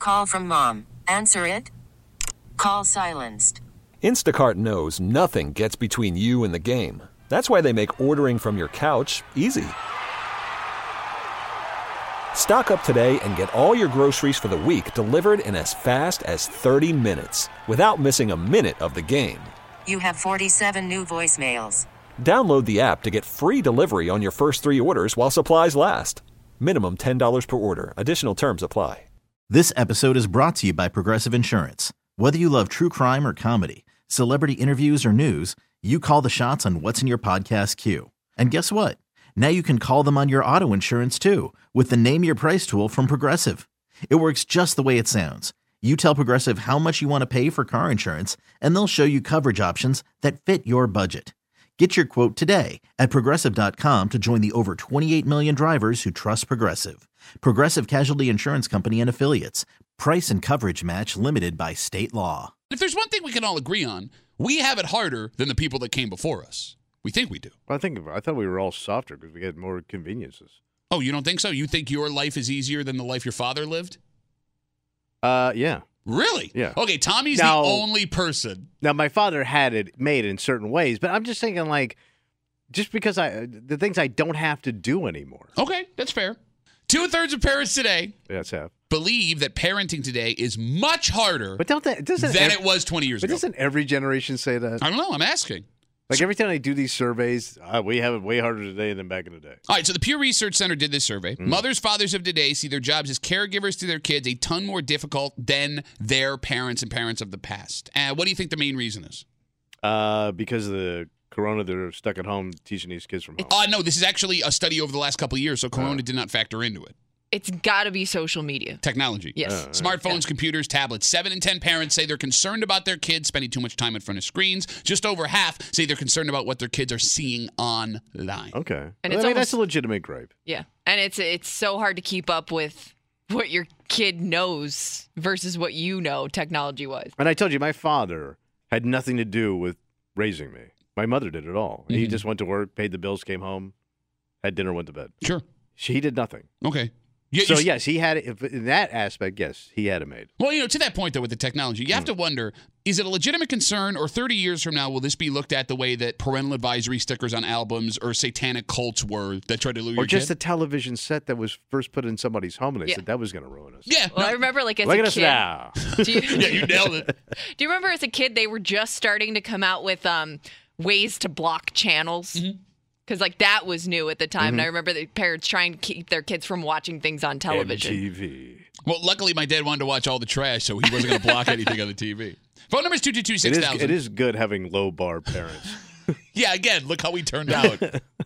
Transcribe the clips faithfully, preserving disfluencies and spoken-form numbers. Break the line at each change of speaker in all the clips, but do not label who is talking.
Call from mom. Answer it. Call silenced.
Instacart knows nothing gets between you and the game. That's why they make ordering from your couch easy. Stock up today and get all your groceries for the week delivered in as fast as thirty minutes without missing a minute of the game.
You have forty-seven new voicemails.
Download the app to get free delivery on your first three orders while supplies last. Minimum ten dollars per order. Additional terms apply.
This episode is brought to you by Progressive Insurance. Whether you love true crime or comedy, celebrity interviews or news, you call the shots on what's in your podcast queue. And guess what? Now you can call them on your auto insurance too with the Name Your Price tool from Progressive. It works just the way it sounds. You tell Progressive how much you want to pay for car insurance, and they'll show you coverage options that fit your budget. Get your quote today at Progressive dot com to join the over twenty-eight million drivers who trust Progressive. Progressive Casualty Insurance Company and Affiliates. Price and coverage match limited by state law.
If there's one thing we can all agree on, we have it harder than the people that came before us. We think we do.
I think I thought we were all softer because we had more conveniences.
Oh, you don't think so? You think your life is easier than the life your father lived?
Uh, yeah.
Really?
Yeah.
Okay, Tommy's
now,
the only person.
Now, my father had it made in certain ways, but I'm just thinking, like, just because I, the things I don't have to do anymore.
Okay, that's fair. Two-thirds of parents today
That's half.
believe that parenting today is much harder
But don't that, doesn't
than
ev-
it was twenty years
But
ago.
doesn't every generation say that?
I don't know. I'm asking.
Like, every time I do these surveys, uh, we have it way harder today than back in the day.
All right, so the Pew Research Center did this survey.
Mm.
Mothers, fathers of today see their jobs as caregivers to their kids a ton more difficult than their parents and parents of the past. Uh, what do you think the main reason is?
Uh, because of the corona, they're stuck at home teaching these kids from home.
Uh, no, this is actually a study over the last couple of years, so corona
Uh.
did not factor into it.
It's got to be social media.
Technology.
Yes.
Uh,
Smartphones,
Yeah.
computers, tablets. Seven in ten parents say they're concerned about their kids spending too much time in front of screens. Just over half say they're concerned about what their kids are seeing online.
Okay.
And
I
it's
mean, that's
almost-
a legitimate gripe.
Yeah. And it's it's so hard to keep up with what your kid knows versus what you know technology-wise.
And I told you, my father had nothing to do with raising me. My mother did it all. He
Mhm.
just went to work, paid the bills, came home, had dinner, went to bed.
Sure.
She did nothing.
Okay. Yeah,
So,
you-
yes, he had it. In that aspect, yes, he had it made.
Well, you know, to that point, though, with the technology, you have
Hmm.
to wonder, is it a legitimate concern, or thirty years from now, will this be looked at the way that parental advisory stickers on albums or satanic cults were that tried to lure
Or
your
just
kid?
a television set that was first put in somebody's home, and they
Yeah.
said that was going to ruin us.
Yeah.
Well,
no-
I remember like as
Look
a
at us
kid.
now.
Do you,
yeah, you nailed it.
do you remember as a kid they were just starting to come out with um, ways to block channels?
Mm-hmm.
Because like that was new at the time, and I remember the parents trying to keep their kids from watching things on television.
M T V.
Well, luckily, my dad wanted to watch all the trash, so he wasn't going to block anything on the T V. Phone number is two two two,
It
six
is,
thousand.
it is good having low bar parents.
Yeah, again, look how we turned out.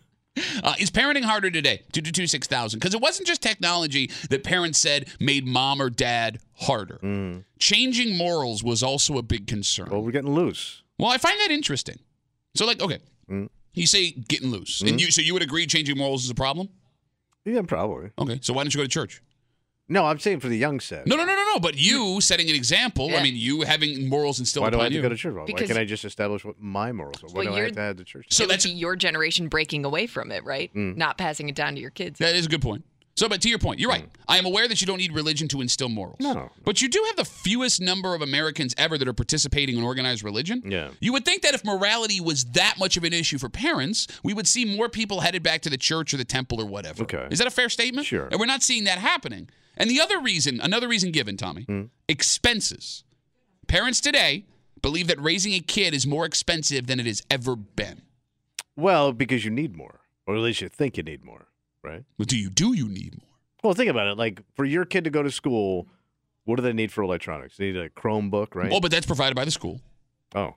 Uh, is parenting harder today? two two two, six thousand. Because it wasn't just technology that parents said made mom or dad harder.
Mm.
Changing morals was also a big concern.
Well, we're getting loose.
Well, I find that interesting. So, like, okay,
Mm.
you say getting loose, and you so you would agree changing morals is a problem?
Yeah, probably.
Okay, so why don't you go to church?
No, I'm saying for the young set.
No, no, no, no, no. But you setting an example. I
Yeah.
mean, you having morals instilled
Why do I
upon
have to
you.
go to church? Why
Because-
can't I just establish what my morals are? Why
Well,
do I
you're-
have to have the church?
So
it would
that's
be your generation breaking away from it, right?
Mm.
Not passing it down to your kids.
that is a good point. So, but to your point, you're right. I am aware that you don't need religion to instill morals.
No.
But you do have the fewest number of Americans ever that are participating in organized religion.
Yeah.
You would think that if morality was that much of an issue for parents, we would see more people headed back to the church or the temple or whatever.
Okay.
Is that a fair statement?
Sure.
And we're not seeing that happening. And the other reason, another reason given, Tommy,
Hmm.
expenses. Parents today believe that raising a kid is more expensive than it has ever been.
Well, because you need more, or at least you think you need more, right?
But do you do you need more?
Well, think about it. Like, for your kid to go to school, what do they need for electronics? They need a Chromebook, right?
Oh, but that's provided by the school.
Oh.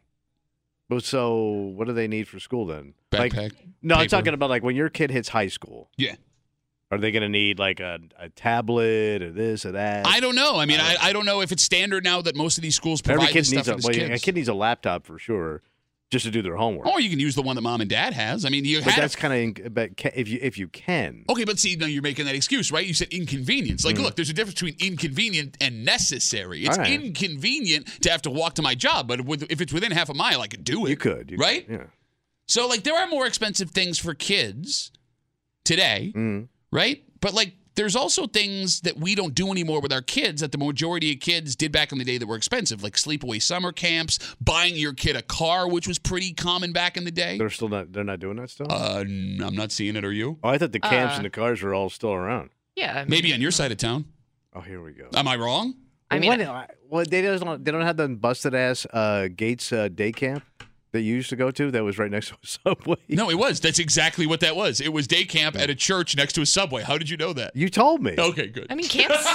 But so what do they need for school then?
Backpack.
Like, no, I'm
paper.
talking about like when your kid hits high school.
Yeah.
Are they going to need like a, a tablet or this or that?
I don't know. I mean,
I
I,
don't-
I don't know if it's standard now that most of these schools
Every
provide
kid
this
needs
stuff
a,
for
well,
these
a
kids.
kid needs a laptop for sure, just to do their homework.
Or you can use the one that mom and dad has. I mean, you
but
have.
that's kind of but ca- if you if you can.
Okay, but see, now you're making that excuse, right? You said inconvenience. Like,
Mm.
look, there's a difference between inconvenient and necessary. It's
All right.
inconvenient to have to walk to my job, but with- if it's within half a mile, I could do it.
You could, you
right?
could, yeah.
So, like, there are more expensive things for kids today,
Mm.
right? But, like, there's also things that we don't do anymore with our kids that the majority of kids did back in the day that were expensive, like sleepaway summer camps, buying your kid a car, which was pretty common back in the day.
They're still not. They're not doing that still.
Uh, n- I'm not seeing it. Are you?
Oh, I thought the camps
Uh,
and the cars were all still around.
Yeah. I mean,
Maybe on your side of town.
Oh, here we go.
Am I wrong?
I mean,
what, well, they don't. They don't have the busted ass uh, Gates uh, day camp that you used to go to. That was right next to a Subway.
No, it was. That's exactly what that was. It was day camp at a church next to a Subway. How did you know that?
You told me.
Okay, good.
I mean, camps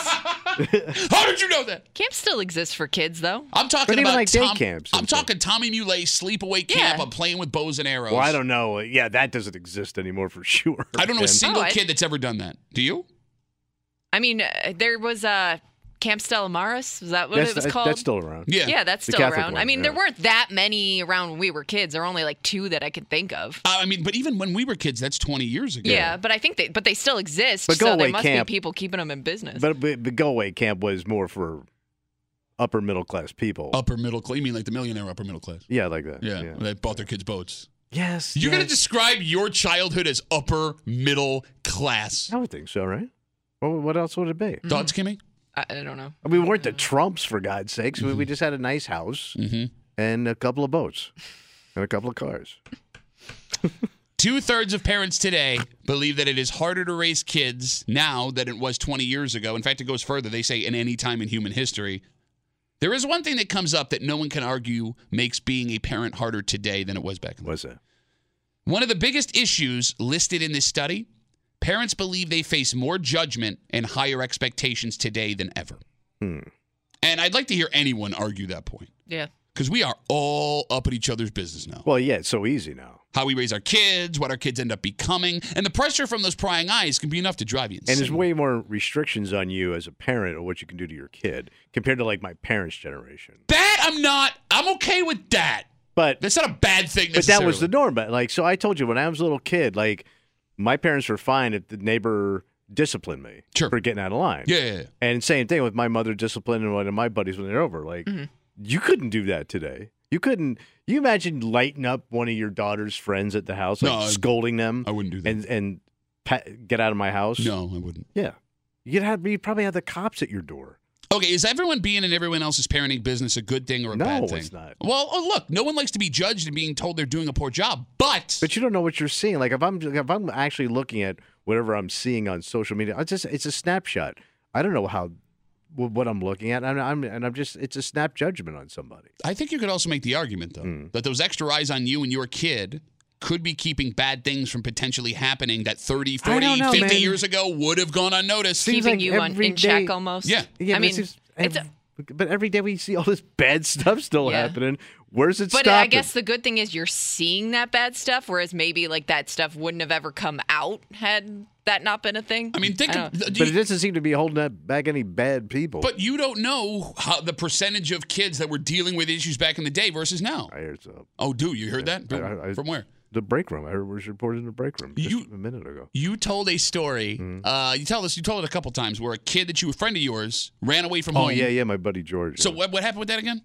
How did you know that?
camps still exist for kids, though.
I'm talking
But even
about
like day
Tom,
camps
I'm
and stuff.
talking Tommy Muley sleepaway camp.
Yeah.
I'm playing with bows and arrows.
Well, I don't know. Yeah, that doesn't exist anymore for sure.
I don't know a
man.
single
Oh, I-
kid that's ever done that. Do you?
I mean, uh, there was uh, Camp Stella Maris. Was that what
That's,
it was
that-
called?
that's still around.
Yeah.
Yeah, that's
The
still
Catholic
around. I
one,
mean,
yeah.
there weren't that many around when we were kids. There were only like two that I could think of.
Uh, I mean, but even when we were kids, that's twenty years ago.
Yeah, but I think they, but they still exist.
But
so
go-away
there must
camp-
be people keeping them in business.
But, but the go away camp was more for upper middle class people.
Upper middle class. You mean like the millionaire upper middle class?
Yeah, like that.
Yeah. They bought their kids boats.
Yes.
You're going to
yes.
describe your childhood as upper middle class.
I would think so, right? What, what else would it be?
Mm-hmm.
Thoughts, Kimmy?
I, I don't know.
I mean, we weren't the Trumps, for God's sakes. We, we just had a nice house
Mm-hmm.
and a couple of boats and a couple of cars.
Two-thirds of parents today believe that it is harder to raise kids now than it was twenty years ago. In fact, it goes further. They say in any time in human history. There is one thing that comes up that no one can argue makes being a parent harder today than it was back then.
What's that?
One of the biggest issues listed in this study, parents believe they face more judgment and higher expectations today than ever.
Hmm.
And I'd like to hear anyone argue that point.
Yeah.
Because we are all up at each other's business now.
Well, yeah, it's so easy now.
How we raise our kids, what our kids end up becoming, and the pressure from those prying eyes can be enough to drive you insane.
And there's way more restrictions on you as a parent or what you can do to your kid compared to like my parents' generation.
That I'm not, I'm okay with that.
But
That's not a bad thing
but that was the
necessarily.
norm. But like, so I told you when I was a little kid, like my parents were fine if the neighbor disciplined me
Sure.
for getting out of line.
Yeah, yeah, yeah.
And same thing with my mother disciplining one of my buddies when they're over. Like,
Mm-hmm.
you couldn't do that today. You couldn't. You imagine lighting up one of your daughter's friends at the house, like
No, I-
scolding them,
I wouldn't do that.
and and pa- get out of my house.
No, I wouldn't.
Yeah, you'd have you probably have the cops at your door.
Okay, is everyone being in everyone else's parenting business a good thing or a
No,
bad thing?
it's not.
Well, oh, look, no one likes to be judged and being told they're doing a poor job, but,
But you don't know what you're seeing. Like if I'm if I'm actually looking at whatever I'm seeing on social media, it's just it's a snapshot. I don't know how wh- what I'm looking at. I'm, I'm and I'm just it's a snap judgment on somebody.
I think you could also make the argument, though,
Hmm.
that those extra eyes on you and your kid could be keeping bad things from potentially happening that thirty,
I
forty,
don't know,
fifty
man.
years ago would have gone unnoticed.
Seems
Keeping
like
you on,
every
in check
day-
almost.
Yeah.
Yeah,
I
but
mean,
it's just,
it's a,
ev- but every day we see all this bad stuff still
Yeah.
happening. Where's it
but
stopping?
I guess the good thing is you're seeing that bad stuff, whereas maybe like that stuff wouldn't have ever come out had that not been a thing.
I mean, think
I
of,
don't-
do
But
you-
it doesn't seem to be holding that back any bad people.
but you don't know how the percentage of kids that were dealing with issues back in the day versus now.
I heard so.
Oh, do you heard that?
I- I- I-
From where?
The break room. I heard it was reported in the break room just
You-
a minute ago.
You told a story.
Mm-hmm.
Uh, you tell us. You told it a couple times where a kid that you, a friend of yours, ran away from
Oh
home.
yeah, yeah, my buddy George.
So
yeah.
what, what happened with that again?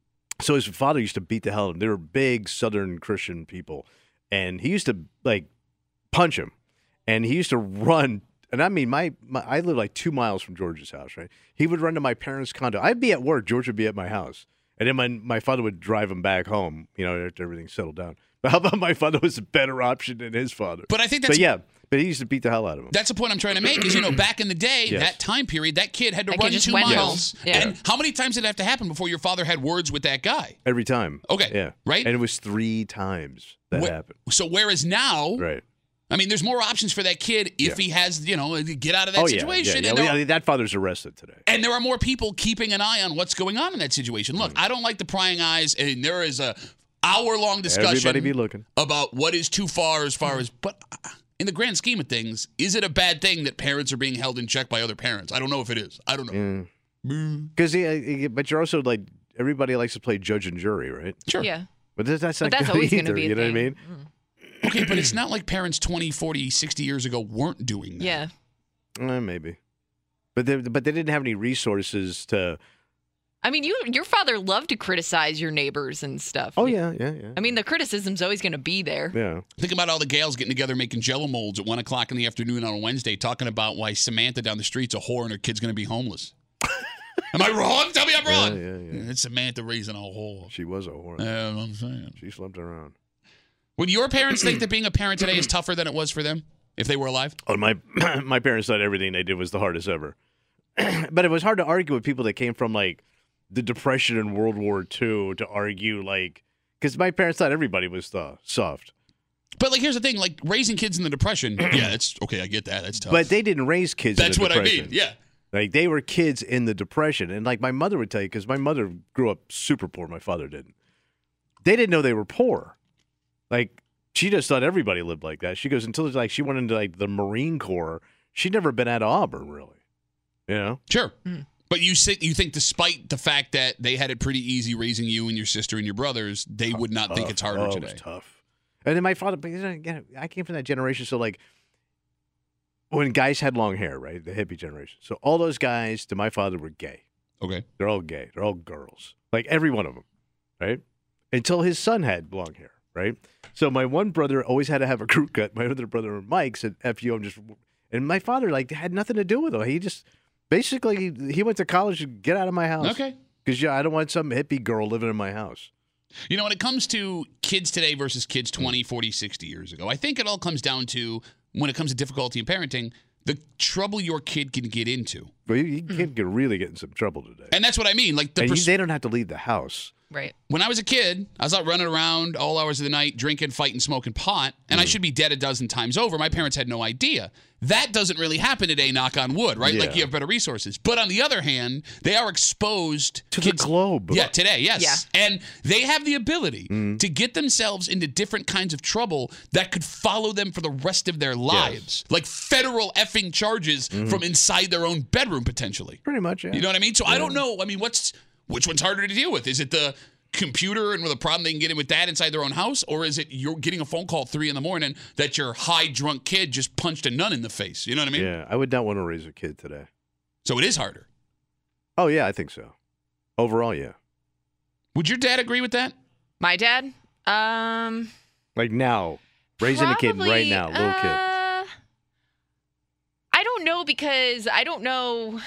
So his father used to beat the hell out of him. They were big Southern Christian people, and he used to like punch him, and he used to run. And I mean, my, my I live like two miles from George's house, right? He would run to my parents' condo. I'd be at work. George would be at my house, and then my my father would drive him back home. You know, after everything settled down. But how about my father was a better option than his father?
But I think
But
that's
yeah, but he used to beat the hell out of him.
that's the point I'm trying to make. Is you know back in the day,
Yes.
that time period, that kid had to
That kid
run
just
two
went
miles.
home. Yeah.
And how many times did it have to happen before your father had words with that guy?
Every time.
Okay,
Yeah.
right?
And it was three times that
Wh-
happened.
So whereas now,
Right.
I mean, there's more options for that kid if
Yeah.
he has, you know, get out of that
Oh yeah,
situation.
yeah, yeah.
And,
Well,
there
yeah,
are,
that father's arrested today.
and there are more people keeping an eye on what's going on in that situation. Look,
Mm.
I don't like the prying eyes, and there is a hour-long discussion
Everybody be looking.
about what is too far as far as, but uh, in the grand scheme of things, is it a bad thing that parents are being held in check by other parents? I don't know if it is. I don't know.
Because, but you're also like everybody likes to play judge and jury, right?
Sure.
yeah.
But that's, that's
But
not
that's
good
always
either.
gonna be a
you know what I
thing.
mean?
Okay, but it's not like parents twenty, forty, sixty years ago weren't doing that.
Yeah.
Eh, maybe. But they, but they didn't have any resources to
I mean, you your father loved to criticize your neighbors and stuff.
Oh, yeah, yeah, yeah.
I mean, the criticism's always going to be there.
Yeah.
Think about all the gals getting together making Jell-O molds at one o'clock in the afternoon on a Wednesday, talking about why Samantha down the street's a whore and her kid's going to be homeless. Am I wrong? Tell me I'm wrong.
Yeah, yeah, yeah.
It's Samantha raising a whore.
She was a whore.
Yeah, I'm saying.
She slept around.
Would your parents think that being a parent today is tougher than it was for them if they were alive?
Oh, my my parents thought everything they did was the hardest ever. But it was hard to argue with people that came from, like, the Depression and World War Two to argue, like, because my parents thought everybody was uh, soft.
But, like, here's the thing. Like, raising kids in the Depression, yeah, it's okay, I get that. That's tough.
But they didn't raise kids
That's
in the
what
Depression.
I mean, yeah.
Like, they were kids in the Depression. And, like, my mother would tell you, because my mother grew up super poor. My father didn't. They didn't know they were poor. Like, she just thought everybody lived like that. She goes, until, like, she went into, like, the Marine Corps, she'd never been out of Auburn, really. You know?
Sure. Mm. But you say, you think despite the fact that they had it pretty easy raising you and your sister and your brothers, they would not
tough.
think it's harder
oh,
today.
It was tough. And then my father, but again, I came from that generation, so like when guys had long hair, right? The hippie generation. So all those guys to my father were gay.
Okay.
They're all gay. They're all girls. Like every one of them, right? Until his son had long hair, right? So my one brother always had to have a crew cut. My other brother, Mike, said, F you, I'm just, and my father like had nothing to do with it. He just, basically, he went to college to get out of my house.
Okay.
Because yeah, I don't want some hippie girl living in my house.
You know, when it comes to kids today versus kids twenty, forty, sixty years ago, I think it all comes down to, when it comes to difficulty in parenting, the trouble your kid can get into.
Well, your kid can really get in some trouble today.
And that's what I mean. Like the
and
pers-
you, they don't have to leave the house.
Right.
When I was a kid, I was out running around all hours of the night, drinking, fighting, smoking pot, and mm. I should be dead a dozen times over. My parents had no idea. That doesn't really happen today, knock on wood, right? Yeah. Like you have better resources. But on the other hand, they are exposed
to
kids,
the globe.
Yeah, today, yes.
Yeah.
And they have the ability mm. to get themselves into different kinds of trouble that could follow them for the rest of their lives. Yes. Like federal effing charges mm. from inside their own bedroom, potentially.
Pretty much, yeah.
You know what I mean? So
yeah.
I don't know. I mean, what's which one's harder to deal with? Is it the computer and with a problem they can get in with that inside their own house, or is it you're getting a phone call at three in the morning that your high drunk kid just punched a nun in the face? You know what I mean?
Yeah, I would not want to raise a kid today.
So it is harder.
Oh yeah, I think so. Overall, yeah.
Would your dad agree with that?
My dad, um,
like now, raising
probably,
a kid right now, little
uh,
kid.
I don't know because I don't know.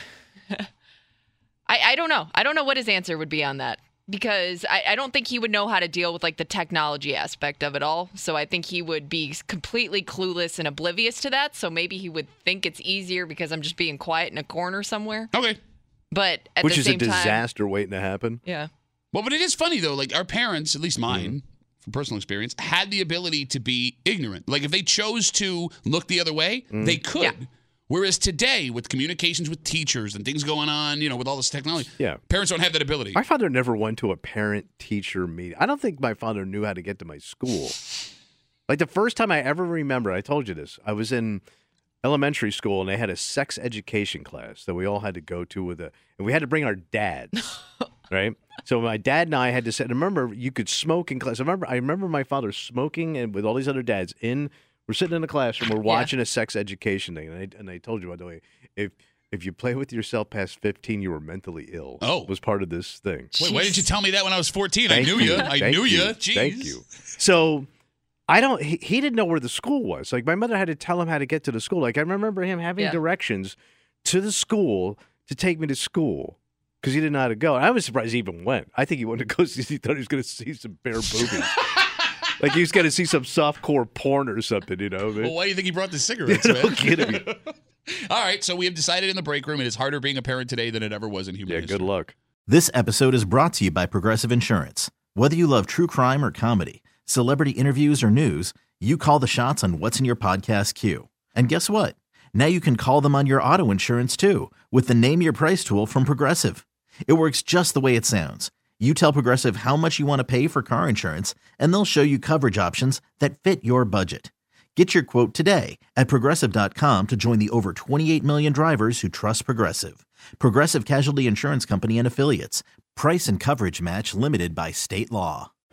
I, I don't know. I don't know what his answer would be on that because I, I don't think he would know how to deal with like the technology aspect of it all. So I think he would be completely clueless and oblivious to that. So maybe he would think it's easier because I'm just being quiet in a corner somewhere.
Okay.
But at
Which
the
is
same
a disaster
time,
waiting to happen.
Yeah.
Well, but it is funny though. Like our parents, at least mine,
Mm-hmm.
from personal experience, had the ability to be ignorant. Like if they chose to look the other way,
Mm-hmm.
they could.
Yeah.
Whereas today, with communications with teachers and things going on, you know, with all this technology,
Yeah.
parents don't have that ability.
My father never went to a parent-teacher meeting. I don't think my father knew how to get to my school. Like the first time I ever remember, I told you this, I was in elementary school and they had a sex education class that we all had to go to with a, and we had to bring our dads, right? So my dad and I had to sit. And remember, you could smoke in class. I remember, I remember my father smoking and with all these other dads in. We're sitting in the classroom. We're watching yeah. a sex education thing, and I, and I told you, by the way, if if you play with yourself past fifteen, you were mentally ill.
Oh,
was part of this thing.
Wait, why didn't you tell me that when I was fourteen?
Thank
I knew you.
you.
I
Thank
knew
you.
you. Jeez.
Thank you. So I don't. He, he didn't know where the school was. Like my mother had to tell him how to get to the school. Like I remember him having
yeah.
directions to the school to take me to school because he didn't know how to go. And I was surprised he even went. I think he wanted to go see. He thought he was going to see some bare boobies. Like he was going to see some softcore porn or something, you know.
Well, why do you think he brought the cigarettes,
no
man?
kidding.
All right, so we have decided in the break room it is harder being a parent today than it ever was in human
Yeah,
history.
good luck.
This episode is brought to you by Progressive Insurance. Whether you love true crime or comedy, celebrity interviews or news, you call the shots on what's in your podcast queue. And guess what? Now you can call them on your auto insurance too with the Name Your Price tool from Progressive. It works just the way it sounds. You tell Progressive how much you want to pay for car insurance, and they'll show you coverage options that fit your budget. Get your quote today at Progressive dot com to join the over twenty-eight million drivers who trust Progressive. Progressive Casualty Insurance Company and Affiliates. Price and coverage match limited by state law.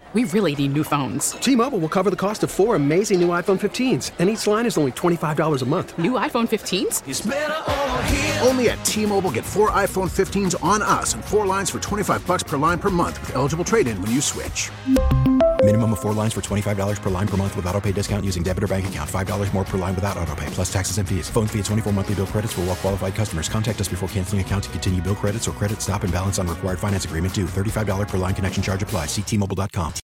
We really need new phones.
T-Mobile will cover the cost of four amazing new iPhone fifteens, and each line is only twenty-five dollars a month.
New iPhone fifteens?
It's better over here. Only at T-Mobile, get four iPhone fifteens on us and four lines for twenty-five bucks per line per month with eligible trade-in when you switch.
Minimum of four lines for twenty-five dollars per line per month with autopay discount using debit or bank account. five dollars more per line without autopay, plus taxes and fees. Phone fee at twenty-four monthly bill credits for well-qualified customers. Contact us before canceling account to continue bill credits or credit stop and balance on required finance agreement due. thirty-five dollars per line connection charge applies. See T Mobile dot com.